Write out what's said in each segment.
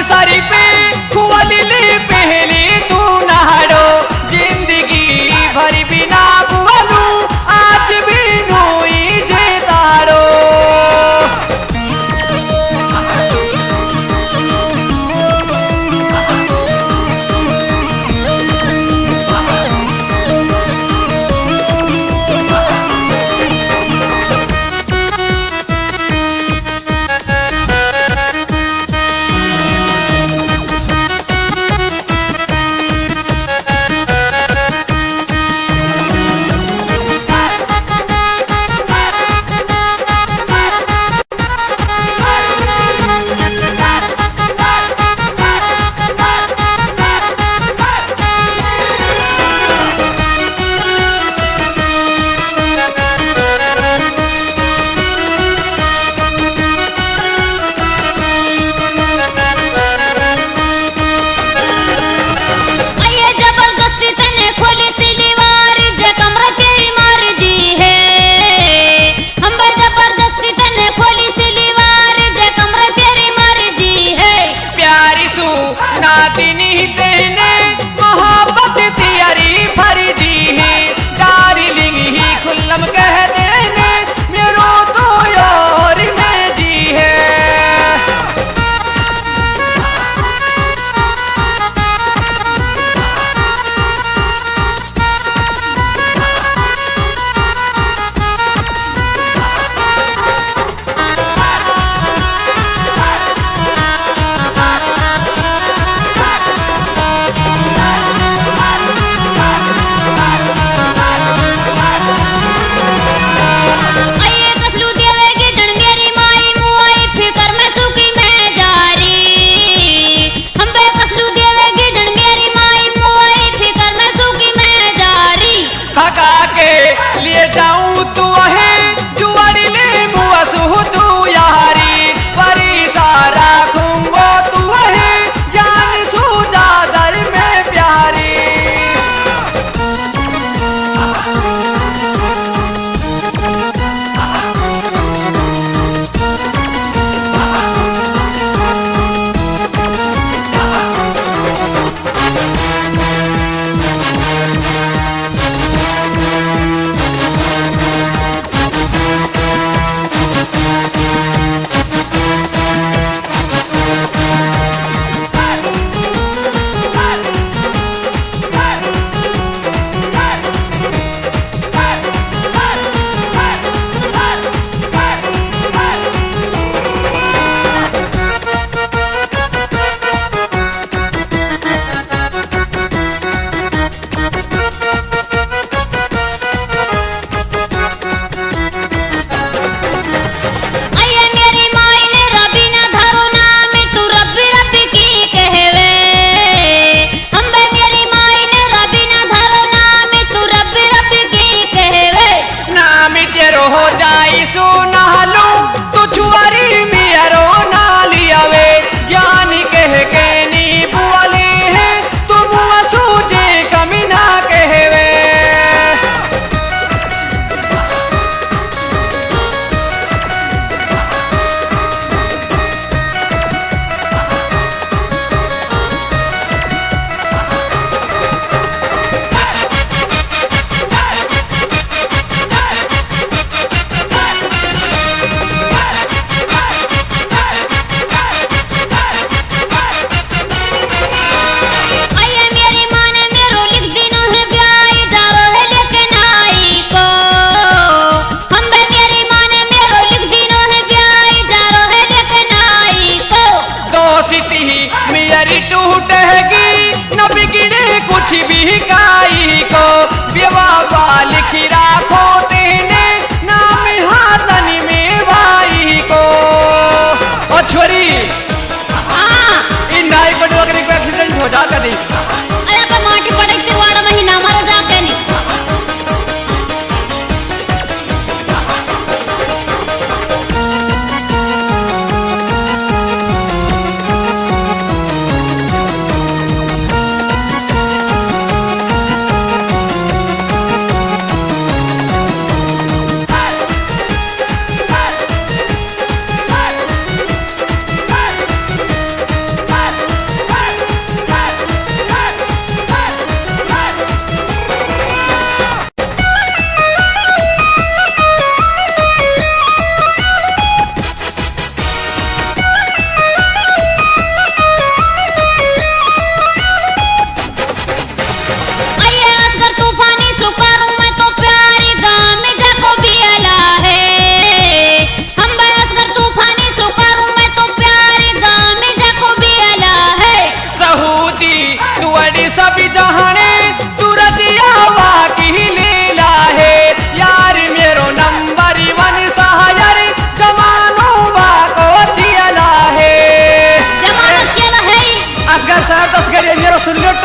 सारी पे खुआली पहली तू नहारो जिंदगी भरी बिना बुआलू आज भी नुई जे तारो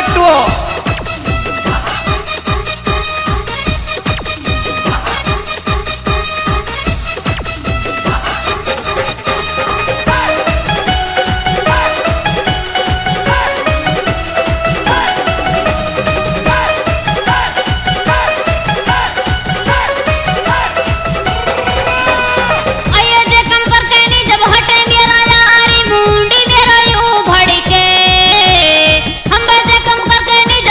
लट्टू हम वैसे कम करके नहीं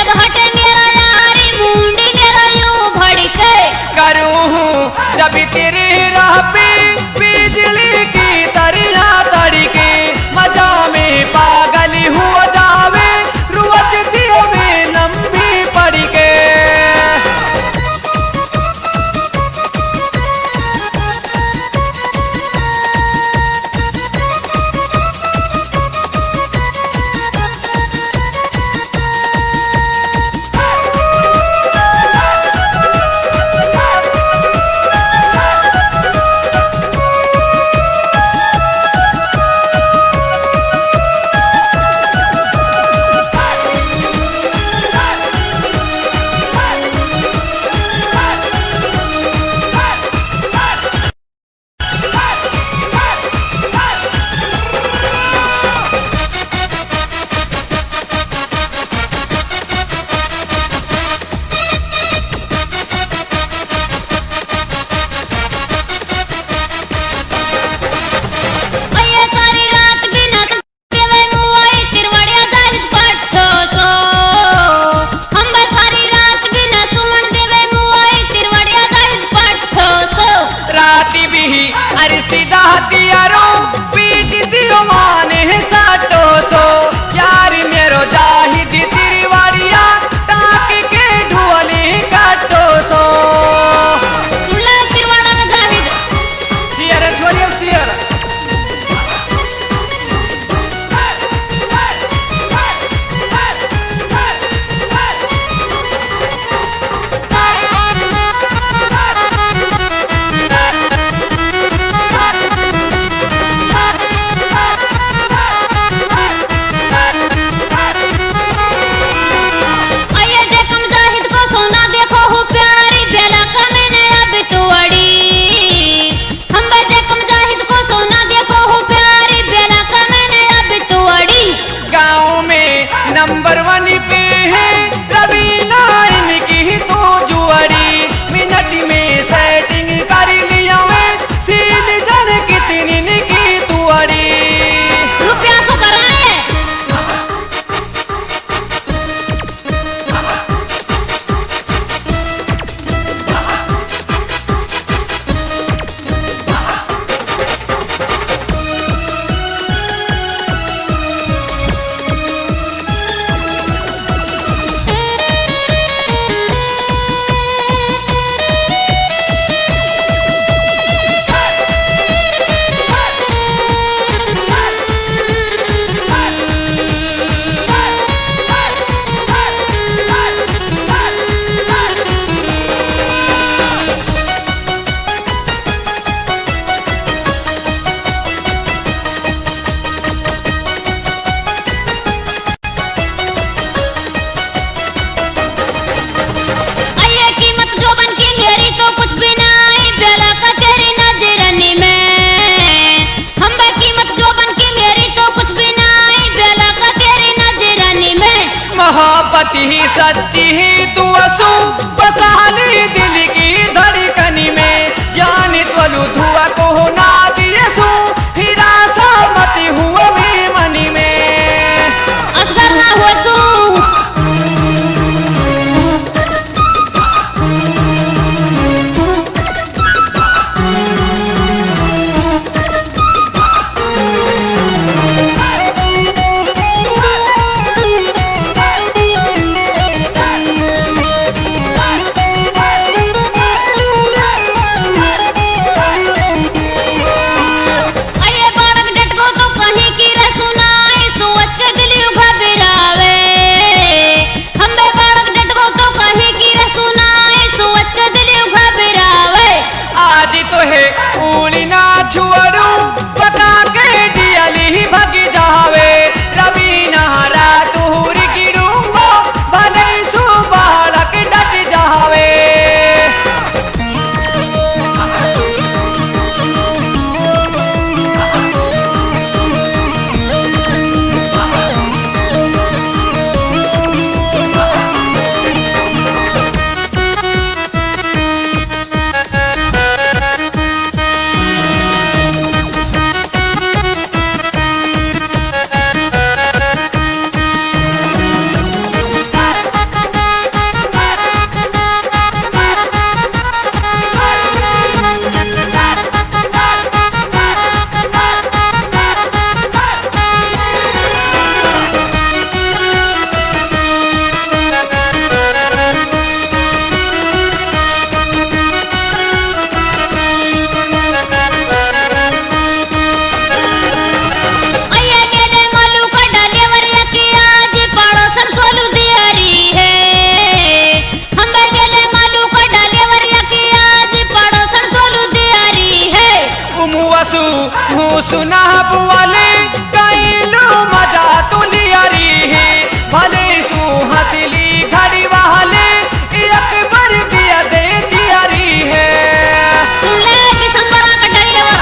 महबूवाले कैलू मजा तुलियारी है भले सुहसली घड़ी वाले एक बार दिया दे दियारी है सुनले दिसंबर का डरेवा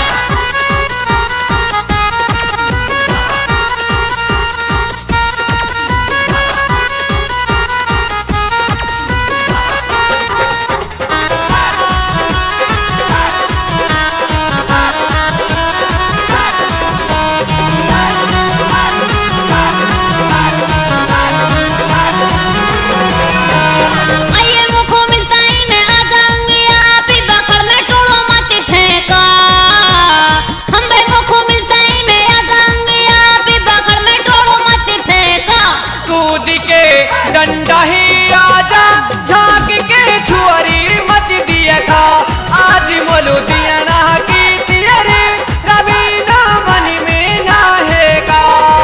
आइए मुखो मिलता ही मैं आ जाऊंगी आप ही बखर में टोलो मत फेंका हम भाई मुखो मिलता ही मैं आ जाऊंगी आप ही बखर में टोलो मत फेंका कूद के डंडा ही आजा झांक के छुअरी मच दिया था आज मोलू दिया ना की तियरे रवीना मन में ना है का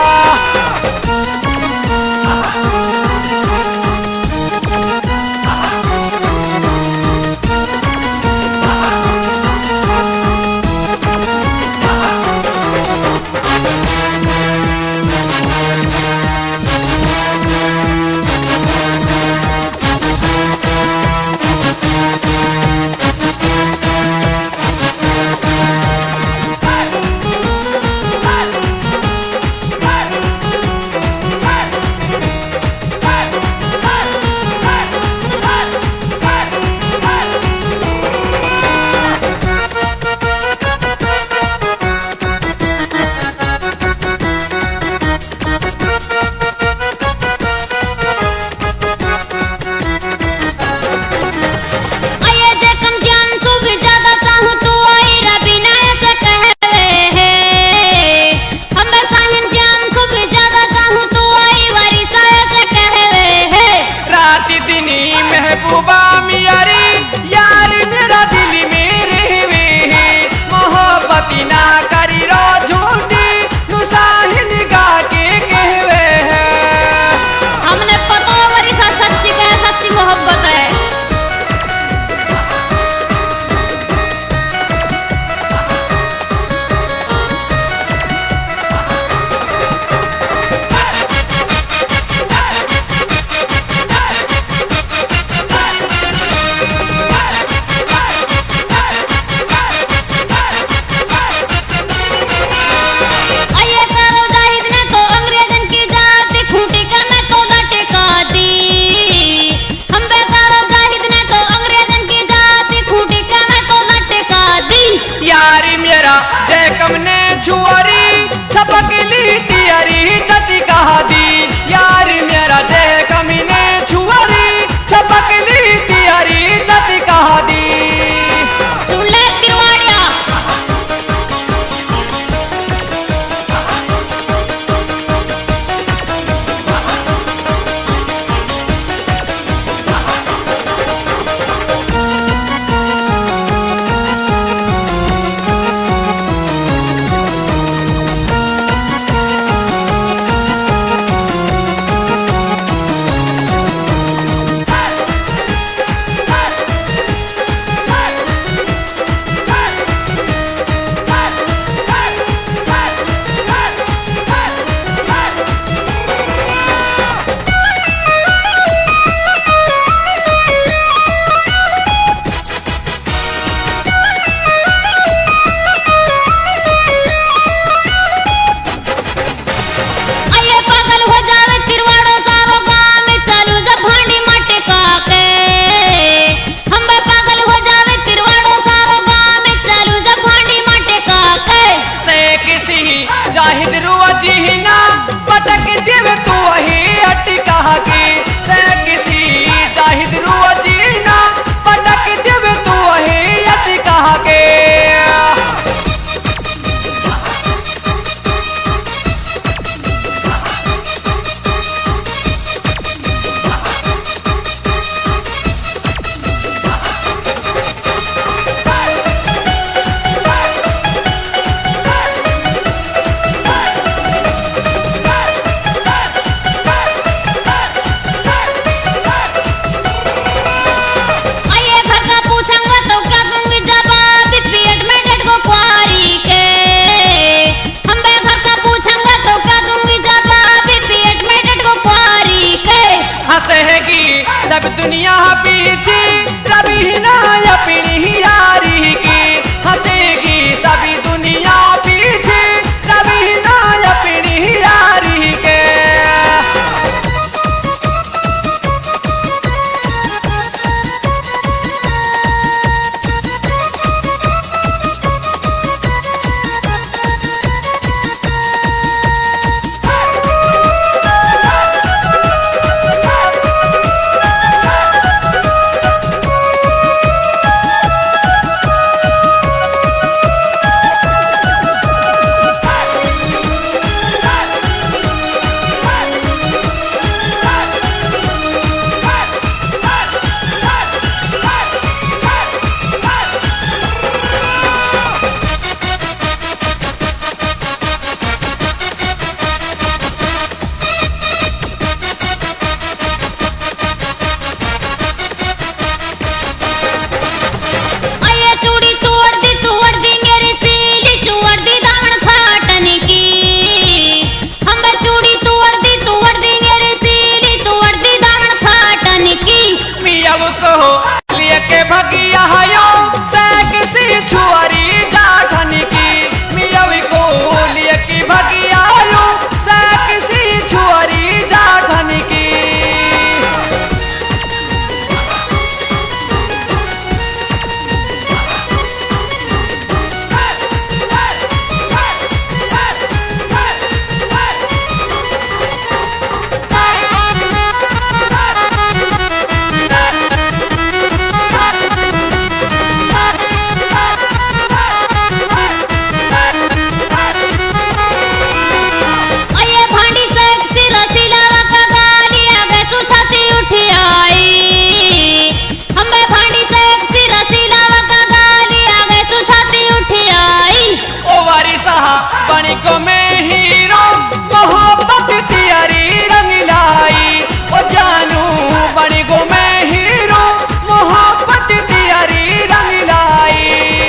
आइए जे कम जान तू भी ज्यादा चाहूं तू आई रबीना ऐसे कहवे है हम साहिन जान तू भी ज्यादा चाहूं तू आई वरिसा ऐसे कहवे है रात दिनी महबूबा मियारी यार मेरा दिल में रहवे है मोहब्बती ना करी रो झूठी नुसाहिन गा के कहवे है हमने पता वरिसा सच्ची कहे सच्ची मोहब्बत है आइए करो जाहिद ने तो अंग्रेजन की जाति खूंटी का मैं तो लटका दी हम बेकारो जाहिद ने तो अंग्रेजन की जाति खूंटी का मैं तो लटका दी यारी मेरा जय कम ने छुअरी छपक ली तियरी जति कहा दी यारी मेरा जय कम ने छुअरी छपक ली तियरी जति कहा दी सुन ले तिरवाड़िया आइए पागल हो जावे तिरवाड़ो सारो गांव में चालू जब भांडी मटका के हम बे पागल हो जावे तिरवाड़ो सारो गांव में चालू जब भांडी मटका के से किसी जाहिद रुआ जी ना पटक देवे तू ही अटका के से किसी जाहिद रुआ जी ना पटक देवे तू ही अटका के हीरो मोहब्बत तियारी रंग लाई ओ जानू बड़ी गो में हीरो मोहब्बत तियारी रंग लाई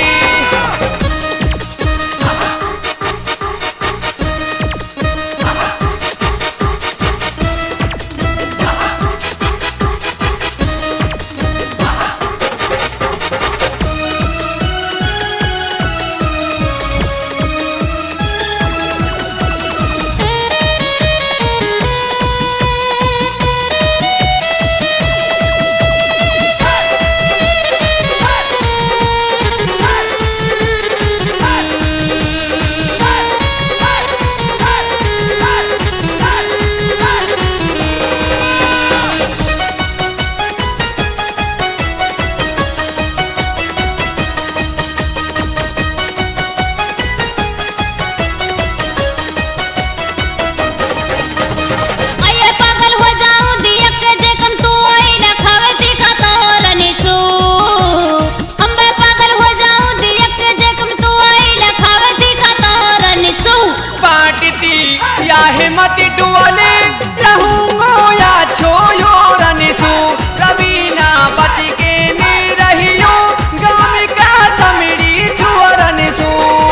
या हिम्मत डुअले रहूंगो या छोयो रनिसु रवीना बच के ने रहियो गाम का तमिड़ी जुआ रनिसु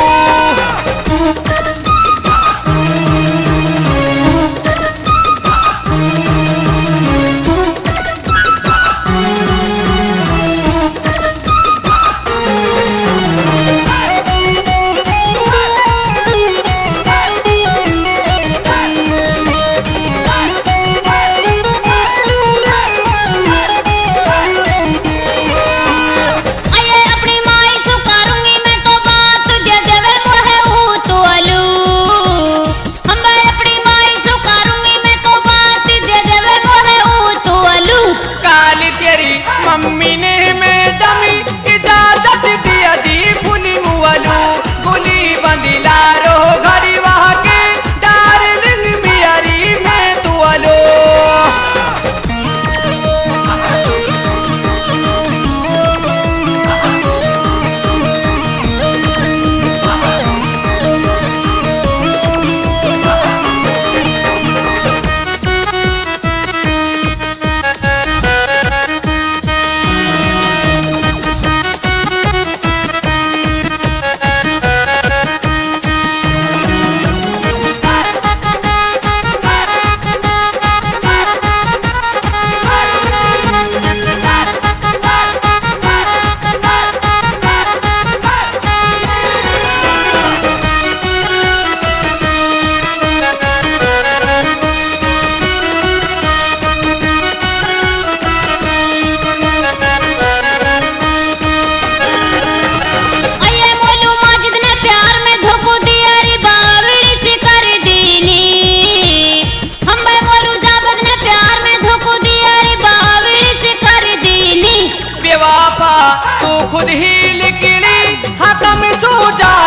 मम्मी ने मैडम इजाजत दिया दी फुली मुआलू गुली बंदिला रो घड़ी वहाँ के डार्लिंग मियारी में तू आलो तू खुद ही निकली हतम सूझा